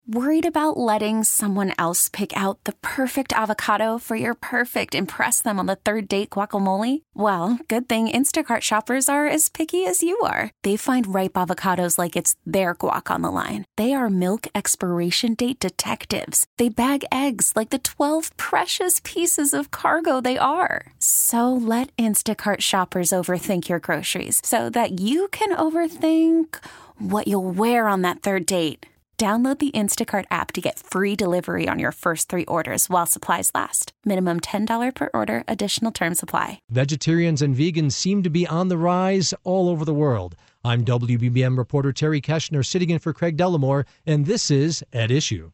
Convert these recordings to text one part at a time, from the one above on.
Worried about letting someone else pick out the perfect avocado for your perfect impress them on the third date guacamole? Well, good thing Instacart shoppers are as picky as you are. They find ripe avocados like it's their guac on the line. They are milk expiration date detectives. They bag eggs like the 12 precious pieces of cargo they are. So let Instacart shoppers overthink your groceries so that you can overthink what you'll wear on that third date. Download the Instacart app to get free delivery on your first 3 orders while supplies last. Minimum $10 per order. Additional terms apply. Vegetarians and vegans seem to be on the rise all over the world. I'm WBBM reporter Terry Keshner sitting in for Craig Dellamore, and this is At Issue.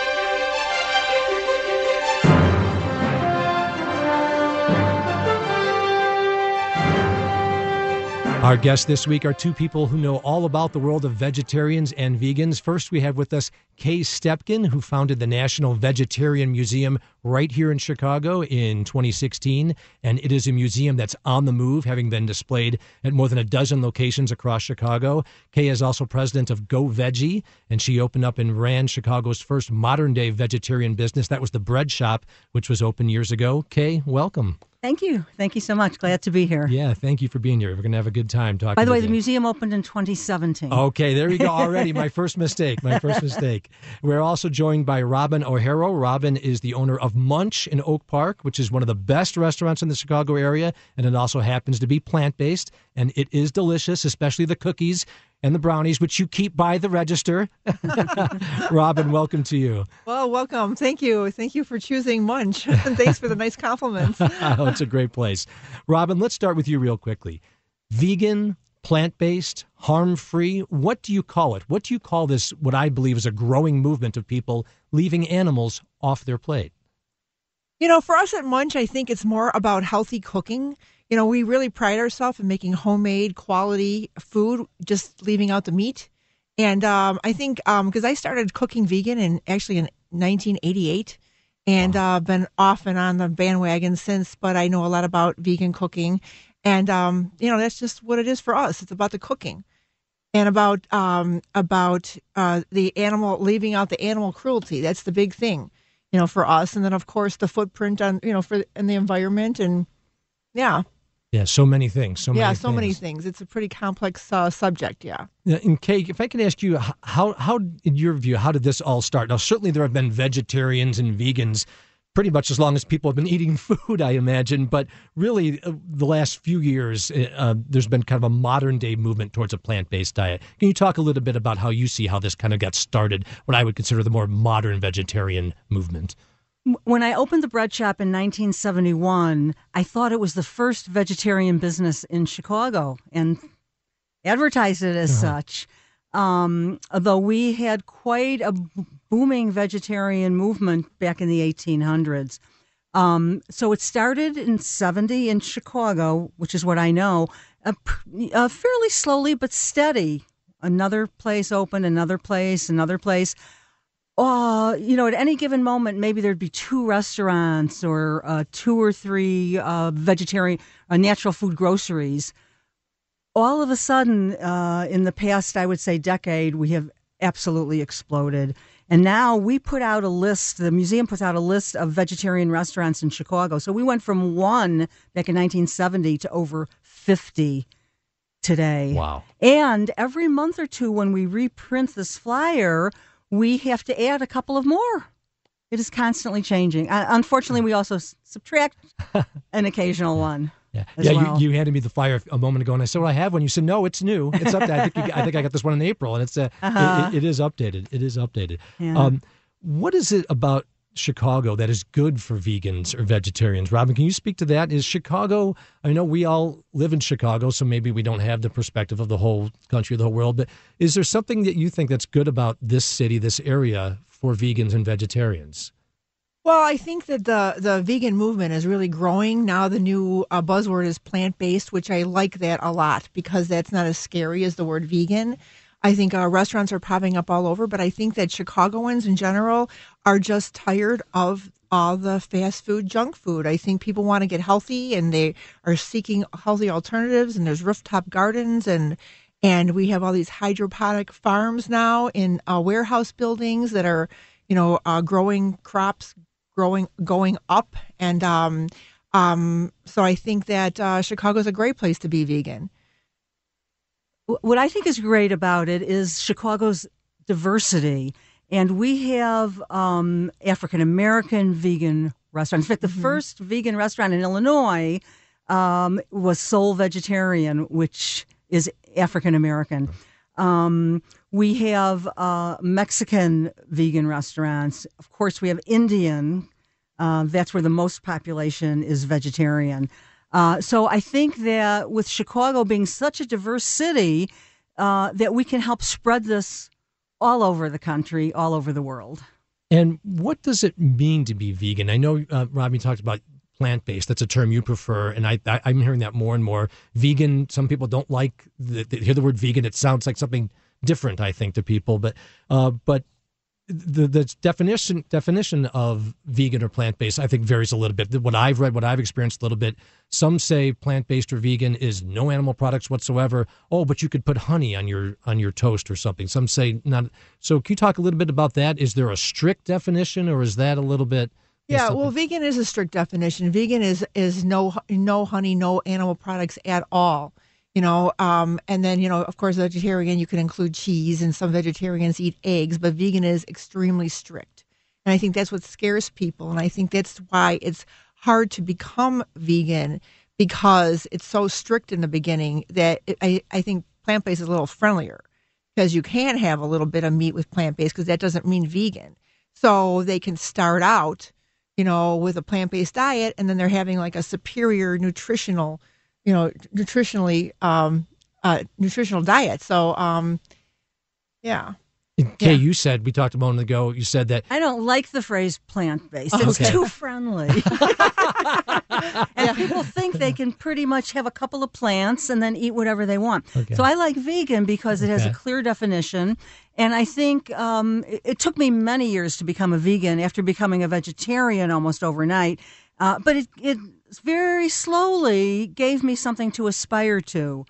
Our guests this week are two people who know all about the world of vegetarians and vegans. First, we have with us Kay Stepkin, who founded the National Vegetarian Museum right here in Chicago in 2016. And it is a museum that's on the move, having been displayed at more than a dozen locations across Chicago. Kay is also president of Go Veggie, and she opened up and ran Chicago's first modern-day vegetarian business. That was the Bread Shop, which was opened years ago. Kay, welcome. Thank you. Thank you so much. Glad to be here. Yeah, thank you for being here. We're going to have a good time talking. By the way, today. the museum opened in 2017. Okay, there you go already. My first mistake. We're also joined by Robin O'Hara. Robin is the owner of Munch in Oak Park, which is one of the best restaurants in the Chicago area, and it also happens to be plant-based, and it is delicious, especially the cookies and the brownies, which you keep by the register. Robin, welcome to you. Well, welcome. Thank you. Thank you for choosing Munch. And thanks for the nice compliments. Oh, it's a great place. Robin, let's start with you real quickly. Vegan, plant-based, harm-free, what do you call it? What do you call this, what I believe is a growing movement of people leaving animals off their plate? You know, for us at Munch, I think it's more about healthy cooking. You know, we really pride ourselves in making homemade quality food, just leaving out the meat. And I think because I started cooking vegan in 1988 and been off and on the bandwagon since, but I know a lot about vegan cooking. And, that's just what it is for us. It's about the cooking and about the animal, leaving out the animal cruelty. That's the big thing, for us. And then, of course, the footprint on, in the environment and, yeah. Yeah, so many things. So many things. It's a pretty complex subject, yeah. And Kay, if I can ask you, how, in your view, how did this all start? Now, certainly there have been vegetarians and vegans pretty much as long as people have been eating food, I imagine. But really, the last few years, there's been kind of a modern-day movement towards a plant-based diet. Can you talk a little bit about how you see how this kind of got started, what I would consider the more modern vegetarian movement? When I opened the Bread Shop in 1971, I thought it was the first vegetarian business in Chicago and advertised it as such. Although we had quite a booming vegetarian movement back in the 1800s. So it started in 70 in Chicago, which is what I know, fairly slowly but steady. Another place opened, another place. At any given moment, maybe there'd be 2 restaurants or 2 or 3 vegetarian, natural food groceries. All of a sudden, in the past, I would say decade, we have absolutely exploded. And now we put out a list, the museum puts out a list of vegetarian restaurants in Chicago. So we went from 1 back in 1970 to over 50 today. Wow. And every month or 2 when we reprint this flyer, we have to add a couple of more. It is constantly changing. Unfortunately, we also subtract an occasional one. Yeah, well. You handed me the flyer a moment ago, and I said, "Well, I have one." You said, "No, it's new. It's updated." I think I got this one in April, and it's it is updated. It is updated. Yeah. What is it about Chicago that is good for vegans or vegetarians? Robin, can you speak to that? Is Chicago? I know we all live in Chicago, so maybe we don't have the perspective of the whole country, the whole world. But is there something that you think that's good about this city, this area, for vegans and vegetarians? Well, I think that the vegan movement is really growing. Now the new buzzword is plant-based, which I like that a lot because that's not as scary as the word vegan. I think restaurants are popping up all over, but I think that Chicagoans in general are just tired of all the fast food, junk food. I think people want to get healthy and they are seeking healthy alternatives, and there's rooftop gardens and And we have all these hydroponic farms now in warehouse buildings that are, growing crops, going up. And so I think that Chicago is a great place to be vegan. What I think is great about it is Chicago's diversity. And we have African-American vegan restaurants. In fact, the first vegan restaurant in Illinois was Soul Vegetarian, which is African-American. We have Mexican vegan restaurants. Of course, we have Indian. That's where the most population is vegetarian. So I think that with Chicago being such a diverse city, that we can help spread this all over the country, all over the world. And what does it mean to be vegan? I know, Robbie talked about plant-based. That's a term you prefer, and I'm hearing that more and more. Vegan, some people don't like, hear the word vegan, it sounds like something different, I think, to people. But the definition of vegan or plant-based, I think, varies a little bit. What I've read, what I've experienced a little bit, some say plant-based or vegan is no animal products whatsoever. Oh, but you could put honey on your toast or something. Some say not. So can you talk a little bit about that? Is there a strict definition, or is that a little bit? Yeah, well, vegan is a strict definition. Vegan is no honey, no animal products at all. And then, of course, vegetarian, you can include cheese, and some vegetarians eat eggs, but vegan is extremely strict. And I think that's what scares people. And I think that's why it's hard to become vegan, because it's so strict in the beginning that I think plant-based is a little friendlier, because you can have a little bit of meat with plant-based, because that doesn't mean vegan. So they can start out, with a plant-based diet, and then they're having like a superior nutritional diet. So, yeah. Kay, you said, we talked a moment ago, you said that. I don't like the phrase plant-based. It's too friendly. And people think they can pretty much have a couple of plants and then eat whatever they want. Okay. So I like vegan because it has a clear definition. And I think it took me many years to become a vegan after becoming a vegetarian almost overnight. But it very slowly gave me something to aspire to.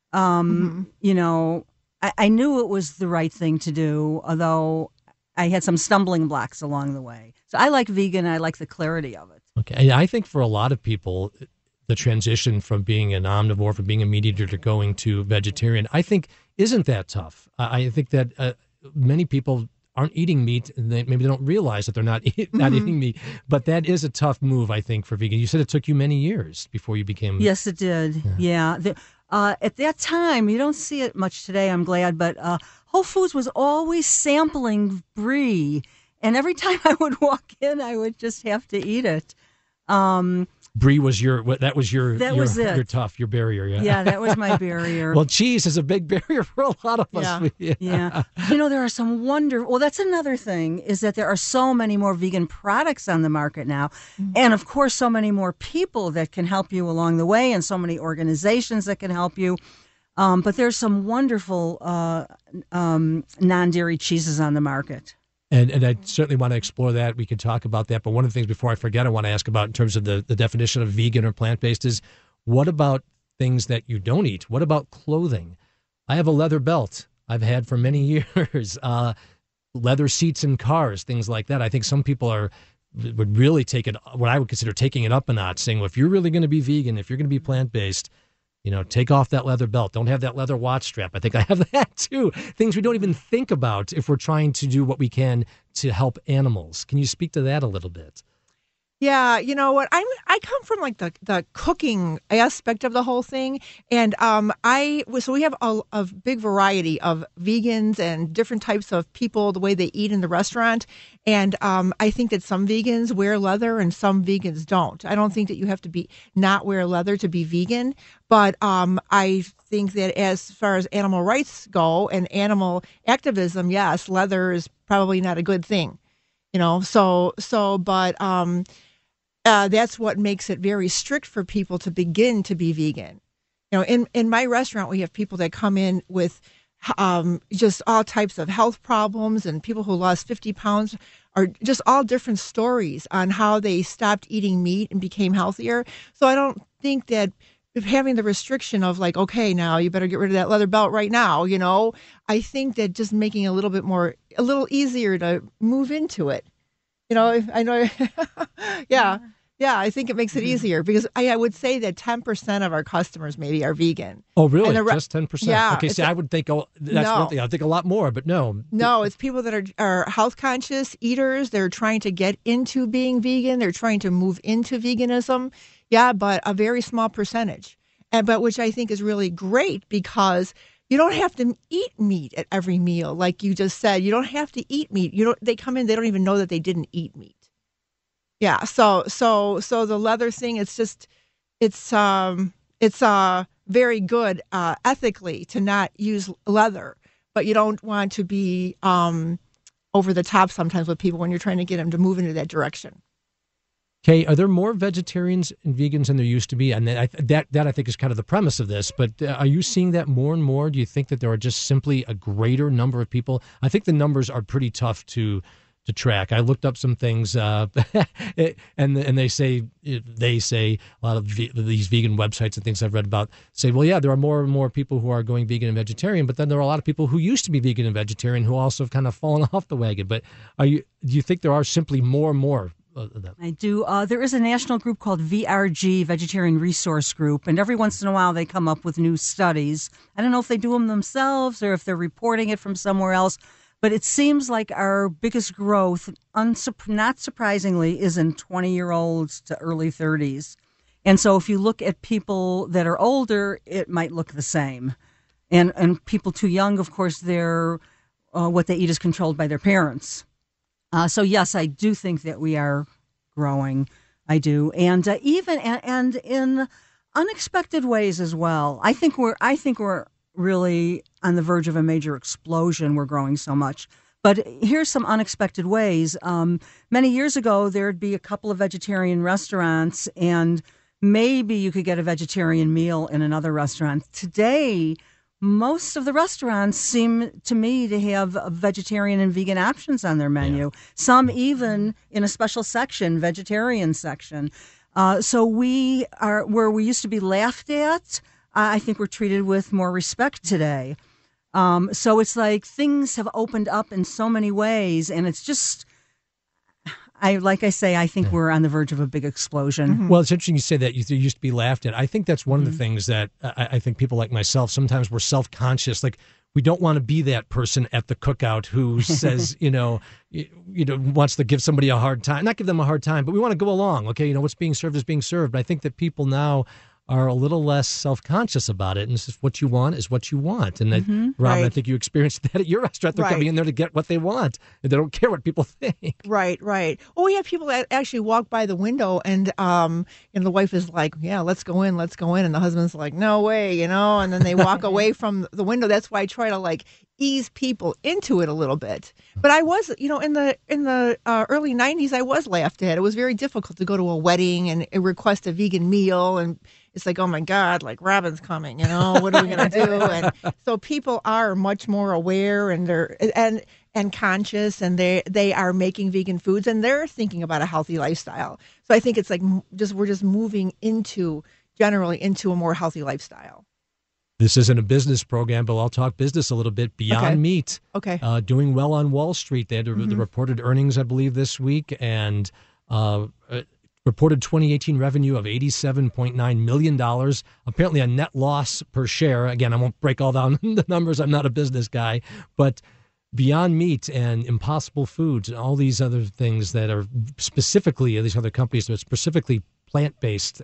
I knew it was the right thing to do, although I had some stumbling blocks along the way. So I like vegan. I like the clarity of it. Okay. And I think for a lot of people, the transition from being an omnivore, from being a meat eater to going to vegetarian, I think isn't that tough. I think that many people aren't eating meat, and maybe they don't realize that they're not eating meat. But that is a tough move, I think, for vegan. You said it took you many years before you became. Yes, it did. Yeah. At that time, you don't see it much today, I'm glad, but Whole Foods was always sampling brie. And every time I would walk in, I would just have to eat it. Brie was your tough, your barrier. Yeah, that was my barrier. Well, cheese is a big barrier for a lot of us. Yeah. There are some well, that's another thing, is that there are so many more vegan products on the market now. Mm-hmm. And of course, so many more people that can help you along the way, and so many organizations that can help you. But there's some wonderful non-dairy cheeses on the market. And I certainly want to explore that. We could talk about that. But one of the things, before I forget, I want to ask about in terms of the definition of vegan or plant-based is, what about things that you don't eat? What about clothing? I have a leather belt I've had for many years. Leather seats in cars, things like that. I think some people would really take it, what I would consider taking it up a notch, saying, well, if you're really going to be vegan, if you're going to be plant-based, take off that leather belt. Don't have that leather watch strap. I think I have that too. Things we don't even think about if we're trying to do what we can to help animals. Can you speak to that a little bit? Yeah, you know what? I come from like the cooking aspect of the whole thing, and so we have a big variety of vegans and different types of people, the way they eat in the restaurant, and I think that some vegans wear leather and some vegans don't. I don't think that you have to not wear leather to be vegan, but I think that as far as animal rights go and animal activism, yes, leather is probably not a good thing. That's what makes it very strict for people to begin to be vegan. In my restaurant, we have people that come in with just all types of health problems, and people who lost 50 pounds, or just all different stories on how they stopped eating meat and became healthier. So I don't think that having the restriction of like, okay, now you better get rid of that leather belt right now, I think that just making it a little easier to move into it. I know, yeah. Yeah, I think it makes it easier because I would say that 10% of our customers maybe are vegan. Oh, really? Just 10%? Yeah. Okay, see, I would think that's one thing. I think a lot more, but no. No, it's people that are health conscious eaters. They're trying to get into being vegan. They're trying to move into veganism. Yeah, but a very small percentage. But which I think is really great because you don't have to eat meat at every meal. Like you just said, you don't have to eat meat. They come in, they don't even know that they didn't eat meat. Yeah, so the leather thing, it's very good ethically to not use leather, but you don't want to be over the top sometimes with people when you're trying to get them to move into that direction. Okay, are there more vegetarians and vegans than there used to be? And that I think is kind of the premise of this, but are you seeing that more and more? Do you think that there are just simply a greater number of people? I think the numbers are pretty tough to track. I looked up some things, and they say a lot of these vegan websites and things I've read about say, well, yeah, there are more and more people who are going vegan and vegetarian, but then there are a lot of people who used to be vegan and vegetarian who also have kind of fallen off the wagon. But do you think there are simply more and more of them? I do. There is a national group called VRG, Vegetarian Resource Group, and every once in a while they come up with new studies. I don't know if they do them themselves or if they're reporting it from somewhere else. But it seems like our biggest growth, not surprisingly, is in 20-year-olds to early 30s. And so if you look at people that are older, it might look the same. And people too young, of course, what they eat is controlled by their parents. So, yes, I do think that we are growing. I do. And even and in unexpected ways as well. I think we're really on the verge of a major explosion. We're growing so much. But here's some unexpected ways. Many years ago, there'd be a couple of vegetarian restaurants, and maybe you could get a vegetarian meal in another restaurant. Today, most of the restaurants seem to me to have vegetarian and vegan options on their menu. Yeah. Some even in a special section, vegetarian section. So we are where we used to be laughed at. I think we're treated with more respect today. So it's like things have opened up in so many ways, and it's just, I think we're on the verge of a big explosion. Mm-hmm. Well, it's interesting you say that you used to be laughed at. I think that's one of the things that I think people like myself, sometimes we're self-conscious. Like, we don't want to be that person at the cookout who says, wants to give somebody a hard time. Not give them a hard time, but we want to go along. Okay, what's being served is being served. But I think that people now are a little less self-conscious about it, and it's just what you want is what you want. And that, Robin, right. I think you experienced that at your restaurant. They're coming in there to get what they want, and they don't care what people think. Right. Well, we have people that actually walk by the window, and the wife is like, "Yeah, let's go in," and the husband's like, "No way," and then they walk away from the window. That's why I try to ease people into it a little bit. But I was, in the early 90s, I was laughed at. It was very difficult to go to a wedding and request a vegan meal, and it's like, oh my God, Robin's coming, what are we going to do? And so people are much more aware, and they're and conscious, and they are making vegan foods, and they're thinking about a healthy lifestyle. So I think it's we're just moving generally into a more healthy lifestyle. This isn't a business program, but I'll talk business a little bit. Beyond Meat, doing well on Wall Street. They had the reported earnings, I believe, this week, and reported 2018 revenue of $87.9 million. Apparently a net loss per share. Again, I won't break all down the numbers. I'm not a business guy. But Beyond Meat and Impossible Foods and all these other things that are specifically, these other companies that are specifically plant-based,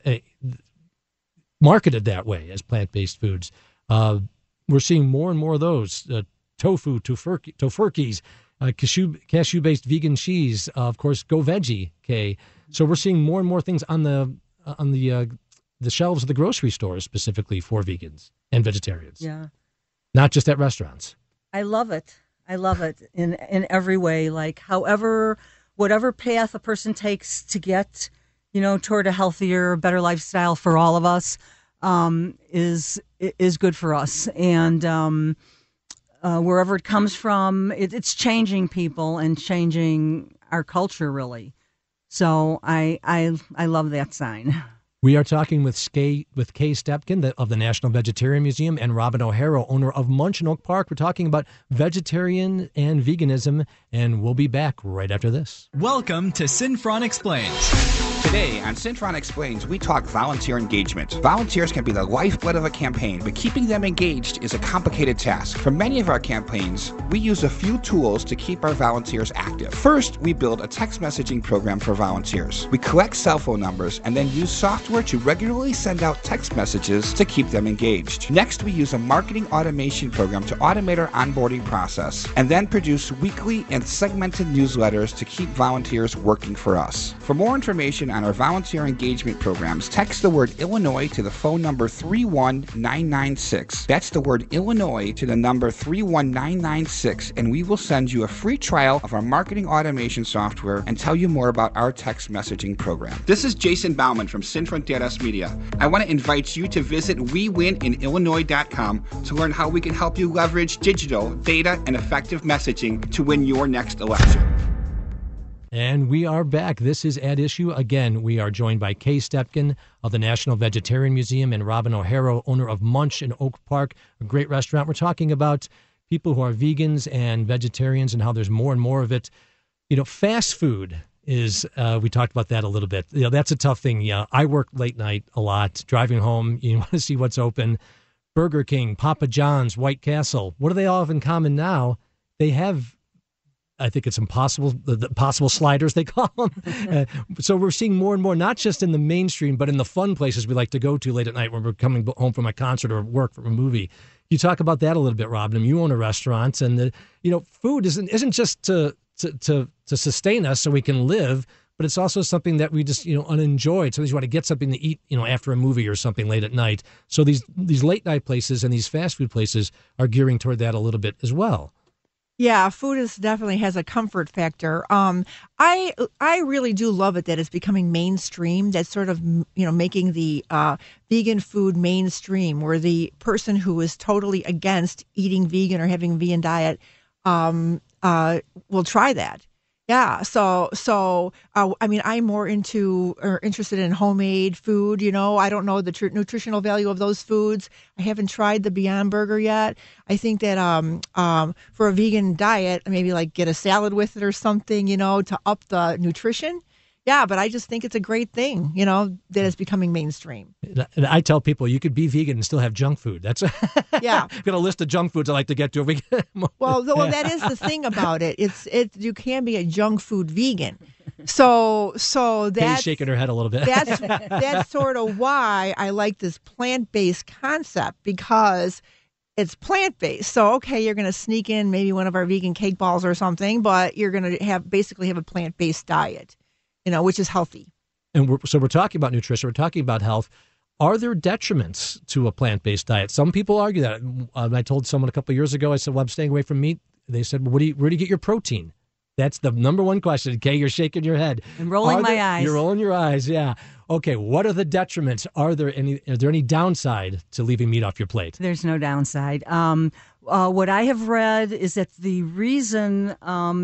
marketed that way as plant-based foods. We're seeing more and more of those. Tofu, tofurkeys, cashew-based vegan cheese, of course, Go Veggie. Okay, so we're seeing more and more things on the shelves of the grocery stores specifically for vegans and vegetarians. Yeah, not just at restaurants. I love it in every way. Whatever path a person takes to get toward a healthier, better lifestyle for all of us, is good for us. And wherever it comes from, it's changing people and changing our culture, really. So I love that sign. We are talking with Kay Stepkin of the National Vegetarian Museum and Robin O'Hara, owner of Munch in Oak Park. We're talking about vegetarian and veganism, and we'll be back right after this. Welcome to Synfron Explains. Today on Synfron Explains, we talk volunteer engagement. Volunteers can be the lifeblood of a campaign, but keeping them engaged is a complicated task. For many of our campaigns, we use a few tools to keep our volunteers active. First, we build a text messaging program for volunteers. We collect cell phone numbers and then use software to regularly send out text messages to keep them engaged. Next, we use a marketing automation program to automate our onboarding process and then produce weekly and segmented newsletters to keep volunteers working for us. For more information on our volunteer engagement programs, text the word Illinois to the phone number 31996. That's the word Illinois to the number 31996, and we will send you a free trial of our marketing automation software and tell you more about our text messaging program. This is Jason Bauman from Synfron DRS Media. I want to invite you to visit WeWinInIllinois.com to learn how we can help you leverage digital, data, and effective messaging to win your next election. And we are back. This is At Issue. Again, we are joined by Kay Stepkin of the National Vegetarian Museum and Robin O'Hara, owner of Munch in Oak Park, a great restaurant. We're talking about people who are vegans and vegetarians and how there's more and more of it. You know, fast food is, we talked about that a little bit. You know, that's a tough thing. Yeah, I work late night a lot, driving home. You want to see what's open. Burger King, Papa John's, White Castle. What do they all have in common now? They have, I think it's impossible, the possible sliders they call them. So we're seeing more and more, not just in the mainstream, but in the fun places we like to go to late at night when we're coming home from a concert or work from a movie. You talk about that a little bit, Robin. You own a restaurant, and food isn't just to sustain us so we can live, but it's also something that we just unenjoyed. So you want to get something to eat, after a movie or something late at night. So these late night places and these fast food places are gearing toward that a little bit as well. Yeah, food definitely has a comfort factor. I really do love it that it's becoming mainstream. That's sort of making the vegan food mainstream, where the person who is totally against eating vegan or having a vegan diet will try that. Yeah, so I'm more interested in homemade food. I don't know the nutritional value of those foods. I haven't tried the Beyond Burger yet. I think that for a vegan diet, maybe like get a salad with it or something, to up the nutrition. Yeah, but I just think it's a great thing, that is becoming mainstream. And I tell people you could be vegan and still have junk food. That's yeah. I've got a list of junk foods I like to get to. Well, that is the thing about it. You can be a junk food vegan. So that's shaking her head a little bit. That's sort of why I like this plant-based concept, because it's plant-based. So, okay, you're going to sneak in maybe one of our vegan cake balls or something, but you're going to basically have a plant-based diet, which is healthy. And we're talking about nutrition. We're talking about health. Are there detriments to a plant-based diet? Some people argue that. I told someone a couple of years ago, I said, well, I'm staying away from meat. They said, well, where do you get your protein? That's the number one question. Okay, you're shaking your head. I'm rolling my eyes. You're rolling your eyes, yeah. Okay, what are the detriments? Are there any downside to leaving meat off your plate? There's no downside. What I have read is that the reason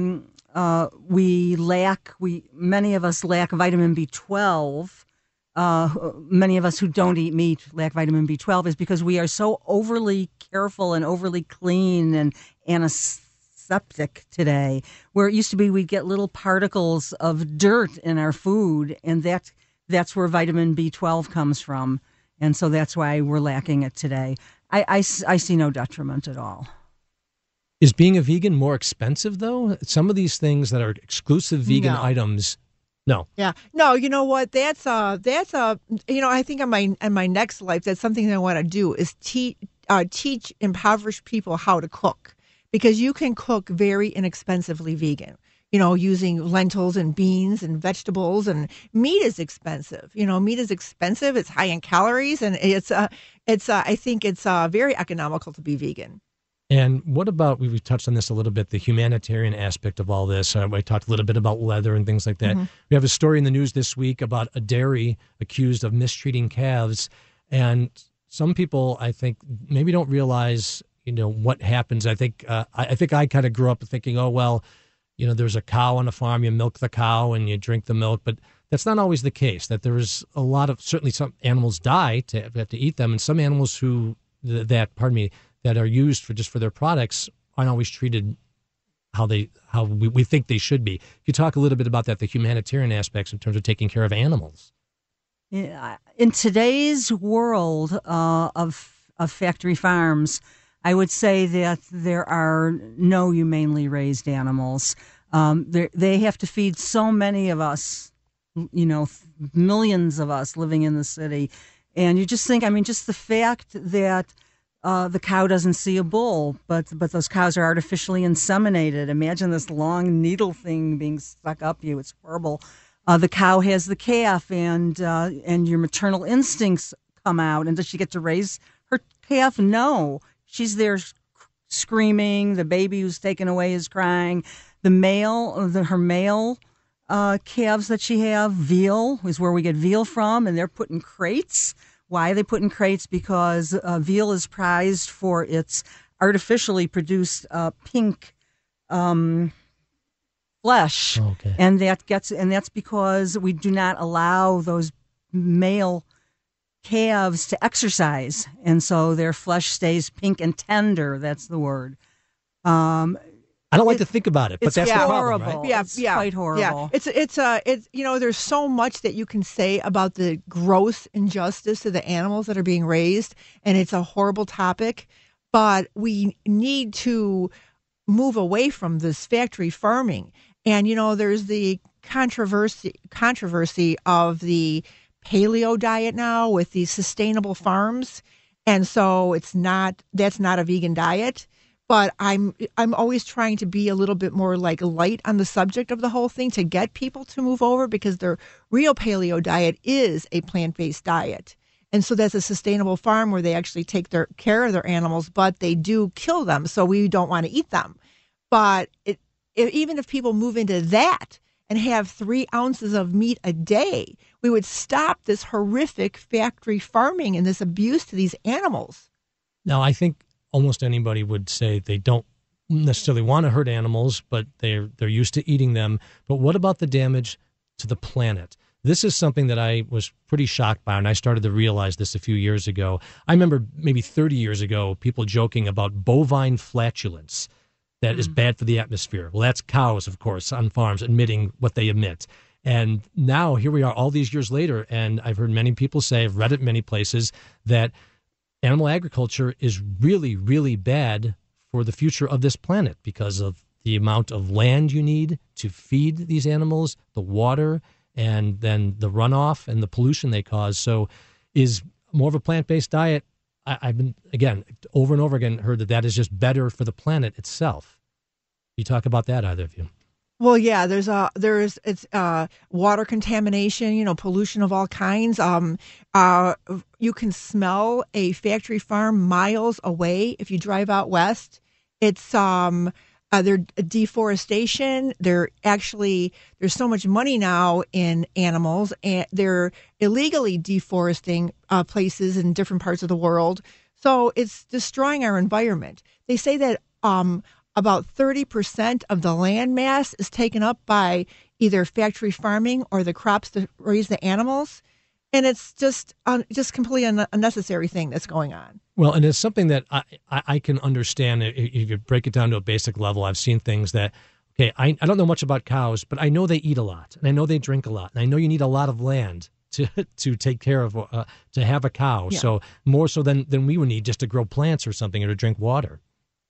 many of us lack vitamin B12, many of us who don't eat meat lack vitamin B12, is because we are so overly careful and overly clean and antiseptic today, where it used to be we'd get little particles of dirt in our food, and that's where vitamin B12 comes from. And so that's why we're lacking it today. I see no detriment at all. Is being a vegan more expensive, though? Some of these things that are exclusive vegan items, no. Yeah. No, you know what? That's I think in my next life, that's something that I want to do is teach impoverished people how to cook, because you can cook very inexpensively vegan, using lentils and beans and vegetables, and meat is expensive. Meat is expensive. It's high in calories, and I think it's very economical to be vegan. And what about, we touched on this a little bit, the humanitarian aspect of all this. We talked a little bit about leather and things like that. Mm-hmm. We have a story in the news this week about a dairy accused of mistreating calves. And some people, I think, maybe don't realize, what happens. I think I kind of grew up thinking, oh, well, there's a cow on a farm, you milk the cow and you drink the milk. But that's not always the case, that there's a lot of, certainly some animals die to have to eat them, and some animals that are used for their products aren't always treated how we think they should be. Could you talk a little bit about that, the humanitarian aspects in terms of taking care of animals? Yeah, in today's world of factory farms, I would say that there are no humanely raised animals. They have to feed so many of us, millions of us living in the city. And you just think, just the fact that the cow doesn't see a bull, but those cows are artificially inseminated. Imagine this long needle thing being stuck up you. It's horrible. The cow has the calf, and your maternal instincts come out. And does she get to raise her calf? No. She's there screaming. The baby who's taken away is crying. Her male calves that she have, veal, is where we get veal from, and they're put in crates. Why are they put in crates? Because veal is prized for its artificially produced pink flesh, okay. and that's because we do not allow those male calves to exercise, and so their flesh stays pink and tender. That's the word. I don't like to think about it, but that's the problem, horrible. right? Yeah, it's quite horrible. Yeah. It's there's so much that you can say about the gross injustice to the animals that are being raised, and it's a horrible topic. But we need to move away from this factory farming. And there's the controversy of the paleo diet now with these sustainable farms, and so that's not a vegan diet. But I'm always trying to be a little bit more light on the subject of the whole thing to get people to move over, because the real paleo diet is a plant-based diet. And so that's a sustainable farm where they actually take care of their animals, but they do kill them, so we don't want to eat them. But even if people move into that and have 3 ounces of meat a day, we would stop this horrific factory farming and this abuse to these animals. Now, I think almost anybody would say they don't necessarily want to hurt animals, but they're used to eating them. But what about the damage to the planet? This is something that I was pretty shocked by, and I started to realize this a few years ago. I remember maybe 30 years ago, people joking about bovine flatulence that is bad for the atmosphere. Well, that's cows, of course, on farms emitting what they emit. And now here we are all these years later, and I've heard many people say, I've read it many places, that animal agriculture is really, really bad for the future of this planet because of the amount of land you need to feed these animals, the water, and then the runoff and the pollution they cause. So is more of a plant-based diet, I've been, again, over and over again, heard that is just better for the planet itself. You talk about that, either of you? Well, yeah, it's water contamination, pollution of all kinds. You can smell a factory farm miles away if you drive out west. It's their deforestation. There's so much money now in animals, and they're illegally deforesting places in different parts of the world. So it's destroying our environment. They say that about 30% of the land mass is taken up by either factory farming or the crops that raise the animals. And it's just completely unnecessary thing that's going on. Well, and it's something that I can understand. If you break it down to a basic level, I've seen things that, okay, I don't know much about cows, but I know they eat a lot, and I know they drink a lot, and I know you need a lot of land to take care of, to have a cow. Yeah. So more so than we would need just to grow plants or something, or to drink water.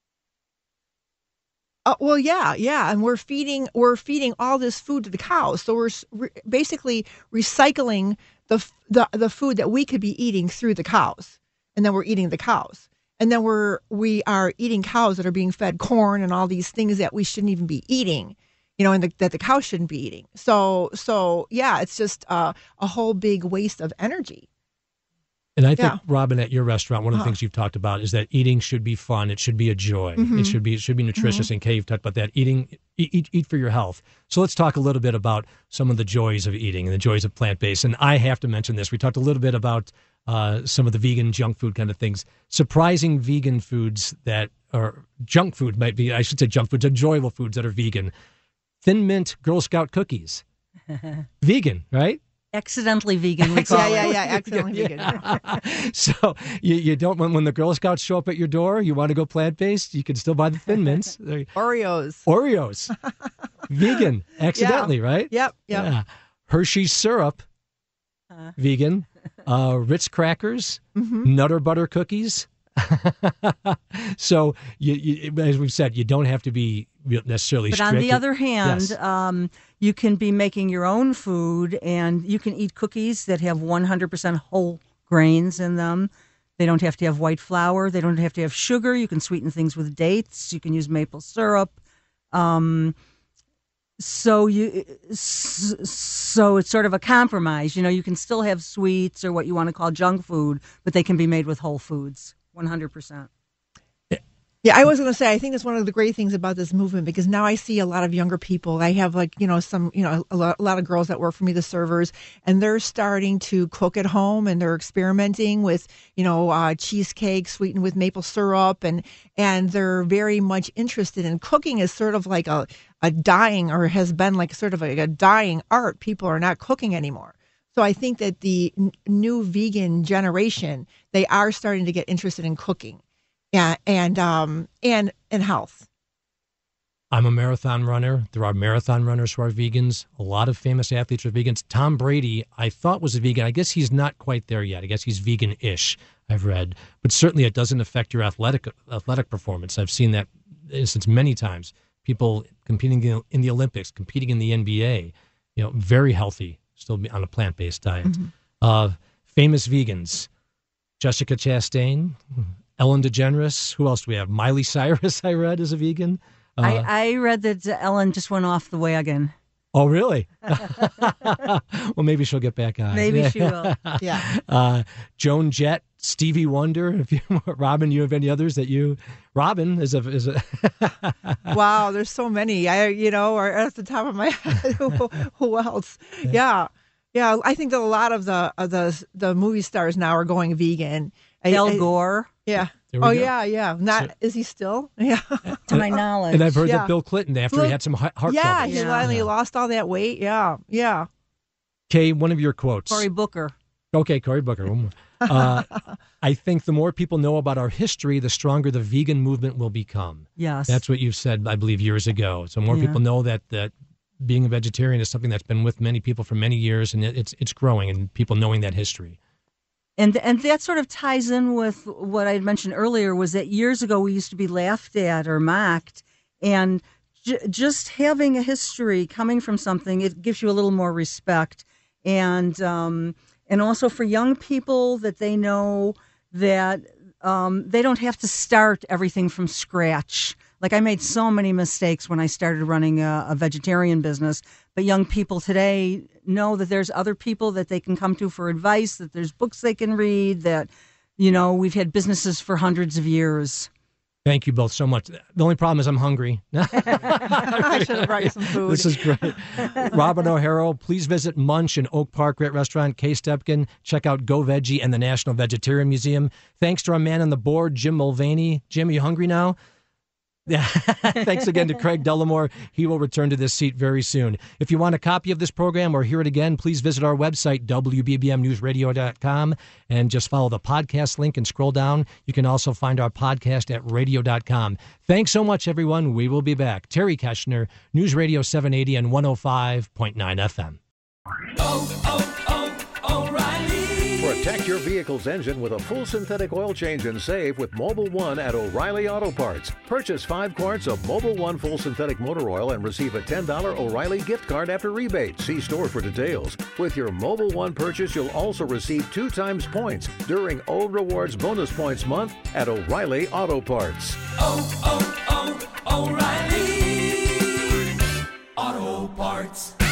Well, yeah, and we're feeding all this food to the cows. So we're basically recycling the food that we could be eating through the cows, and then we're eating the cows, and then we are eating cows that are being fed corn and all these things that we shouldn't even be eating, and that the cows shouldn't be eating. So yeah, it's just a whole big waste of energy. And I think, Robin, at your restaurant, one of the things you've talked about is that eating should be fun. It should be a joy. Mm-hmm. It should be nutritious. Mm-hmm. And Kay, you've talked about that. Eat for your health. So let's talk a little bit about some of the joys of eating and the joys of plant-based. And I have to mention this. We talked a little bit about some of the vegan junk food kind of things. Surprising vegan foods that are junk food might be, I should say junk foods, enjoyable foods that are vegan. Thin Mint Girl Scout cookies. Vegan, right? Accidentally vegan, we call it. Yeah, accidentally vegan. So you don't, when the Girl Scouts show up at your door, you want to go plant-based, you can still buy the Thin Mints. Oreos. Vegan, accidentally, right? Yep. Yeah. Hershey's syrup, vegan. Ritz crackers, Nutter Butter cookies. So, you, as we've said, you don't have to be necessarily strict. But on the other hand, yes. You can be making your own food, and you can eat cookies that have 100% whole grains in them. They don't have to have white flour. They don't have to have sugar. You can sweeten things with dates. You can use maple syrup. So it's sort of a compromise. You know, you can still have sweets or what you want to call junk food, but they can be made with whole foods, 100%. Yeah, I was going to say, I think it's one of the great things about this movement, because now I see a lot of younger people. I have a lot of girls that work for me, the servers, and they're starting to cook at home, and they're experimenting with, cheesecake sweetened with maple syrup, and they're very much interested in cooking as sort of like a dying, or has been like sort of a dying art. People are not cooking anymore. So I think that the new vegan generation, they are starting to get interested in cooking. Yeah, and health. I'm a marathon runner. There are marathon runners who are vegans. A lot of famous athletes are vegans. Tom Brady, I thought, was a vegan. I guess he's not quite there yet. I guess he's vegan-ish, I've read. But certainly it doesn't affect your athletic performance. I've seen that instance many times. People competing in the Olympics, competing in the NBA, very healthy, still on a plant-based diet. Famous vegans, Jessica Chastain, Ellen DeGeneres. Who else do we have? Miley Cyrus, I read, is a vegan. I read that Ellen just went off the wagon. Oh, really? Well, maybe she'll get back on. Maybe she will. Yeah. Joan Jett, Stevie Wonder. Robin, you have any others that you? Robin is a. Wow, there's so many. Are at the top of my head. Who else? Yeah. I think that a lot of the movie stars now are going vegan. Al Gore. Yeah. Go. Yeah. Is he still? Yeah. To my knowledge. And I've heard that Bill Clinton, after he had some heart trouble. Yeah, he finally lost all that weight. Yeah. Kay, one of your quotes. Cory Booker. Okay, Cory Booker. I think the more people know about our history, the stronger the vegan movement will become. Yes. That's what you said, I believe, years ago. So more people know that being a vegetarian is something that's been with many people for many years, and it's growing, and people knowing that history. And that sort of ties in with what I had mentioned earlier, was that years ago we used to be laughed at or mocked, and just having a history coming from something, it gives you a little more respect. And also for young people, that they know that they don't have to start everything from scratch. Like, I made so many mistakes when I started running a vegetarian business, but young people today know that there's other people that they can come to for advice, that there's books they can read, that, we've had businesses for hundreds of years. Thank you both so much. The only problem is I'm hungry. I should have brought you some food. This is great. Robin O'Hara, please visit Munch in Oak Park, great restaurant. Kay Stepkin, check out Go Veggie and the National Vegetarian Museum. Thanks to our man on the board, Jim Mulvaney. Jim, are you hungry now? Yeah. Thanks again to Craig Dellamore. He will return to this seat very soon. If you want a copy of this program or hear it again, please visit our website, WBBMNewsRadio.com, and just follow the podcast link and scroll down. You can also find our podcast at radio.com. Thanks so much, everyone. We will be back. Terry Keshner, News Radio 780 and 105.9 FM. Protect your vehicle's engine with a full synthetic oil change and save with Mobil 1 at O'Reilly Auto Parts. Purchase 5 quarts of Mobil 1 full synthetic motor oil and receive a $10 O'Reilly gift card after rebate. See store for details. With your Mobil 1 purchase, you'll also receive 2 times points during O Rewards Bonus Points Month at O'Reilly Auto Parts. O'Reilly Auto Parts.